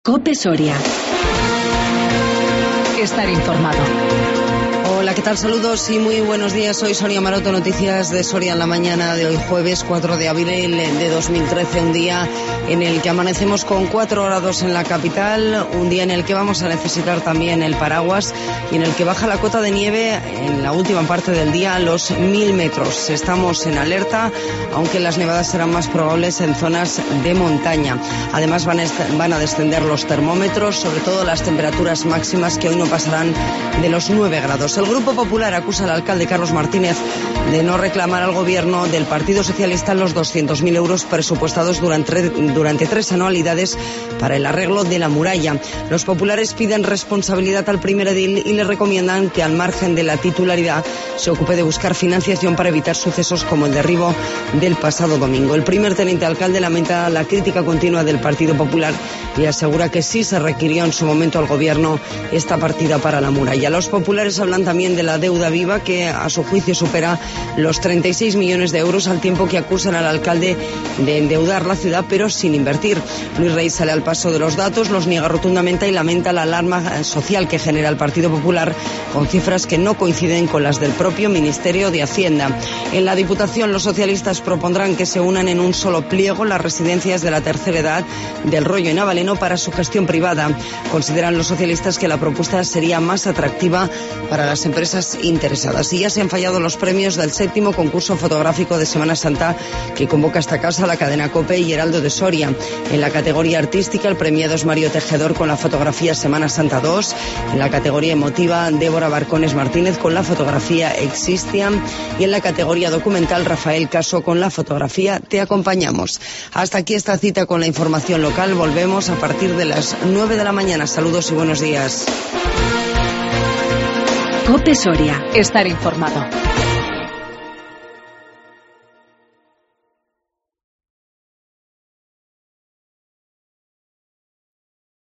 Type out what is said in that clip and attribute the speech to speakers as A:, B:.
A: COPE Soria. Estar informado.
B: Hola, ¿qué tal? Saludos y muy buenos días. Soy Sonia Maroto, noticias de Soria en la mañana de hoy, jueves 4 de abril de 2013, un día en el que amanecemos con 4 grados en la capital, un día en el que vamos a necesitar también el paraguas y en el que baja la cota de nieve en la última parte del día a los 1000 metros. Estamos en alerta, aunque las nevadas serán más probables en zonas de montaña. Además van a descender los termómetros, sobre todo las temperaturas máximas que hoy no pasarán de los 9 grados. El Grupo Popular acusa al alcalde Carlos Martínez de no reclamar al gobierno del Partido Socialista los 200.000 euros presupuestados durante 3 anualidades para el arreglo de la muralla. Los populares piden responsabilidad al primer edil y le recomiendan que, al margen de la titularidad, se ocupe de buscar financiación para evitar sucesos como el derribo del pasado domingo. El primer teniente alcalde lamenta la crítica continua del Partido Popular y asegura que sí se requirió en su momento al gobierno esta partida para la muralla. Los populares hablan también de la deuda viva, que a su juicio supera los 36 millones de euros, al tiempo que acusan al alcalde de endeudar la ciudad pero sin invertir. Luis Rey sale al paso de los datos, los niega rotundamente y lamenta la alarma social que genera el Partido Popular con cifras que no coinciden con las del propio Ministerio de Hacienda. En la Diputación, los socialistas propondrán que se unan en un solo pliego las residencias de la tercera edad del Rollo y Navaleno para su gestión privada. Consideran los socialistas que la propuesta sería más atractiva para las empresas interesadas. Y ya se han fallado los premios del 7º concurso fotográfico de Semana Santa que convoca esta casa la cadena COPE y Heraldo de Soria. En la categoría artística, el premiado es Mario Tejedor con la fotografía Semana Santa 2. En la categoría emotiva, Débora Barcones Martínez con la fotografía Existia. Y en la categoría documental, Rafael Caso con la fotografía Te Acompañamos. Hasta aquí esta cita con la información local. Volvemos a partir de las 9 de la mañana. Saludos y buenos días.
A: COPE Soria. Estar informado.